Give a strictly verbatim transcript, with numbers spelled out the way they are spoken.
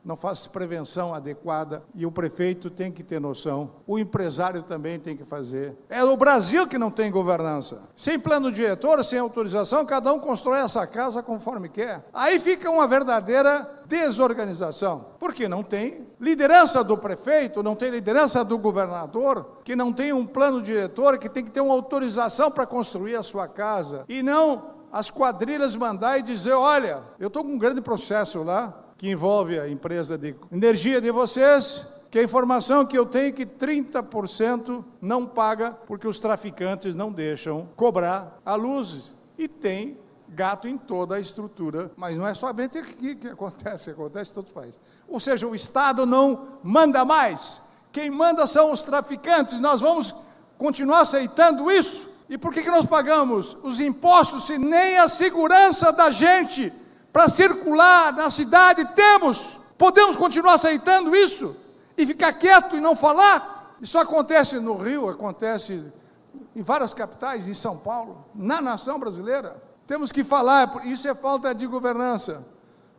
não faz prevenção adequada, e o prefeito tem que ter noção, o empresário também tem que fazer. É o Brasil que não tem governança. Sem plano diretor, sem autorização, cada um constrói essa casa conforme quer. Aí fica uma verdadeira desorganização, porque não tem liderança do prefeito, não tem liderança do governador, que não tem um plano diretor, que tem que ter uma autorização para construir a sua casa, e não as quadrilhas mandar e dizer, olha, eu estou com um grande processo lá, que envolve a empresa de energia de vocês, que a informação que eu tenho é que trinta por cento não paga, porque os traficantes não deixam cobrar a luz, e tem gato em toda a estrutura, mas não é somente aqui que acontece, acontece em todos os países. Ou seja, o Estado não manda mais, quem manda são os traficantes. Nós vamos continuar aceitando isso? E por que que nós pagamos os impostos se nem a segurança da gente para circular na cidade temos? Podemos continuar aceitando isso? E ficar quieto e não falar? Isso acontece no Rio, acontece em várias capitais, em São Paulo, na nação brasileira. Temos que falar, isso é falta de governança.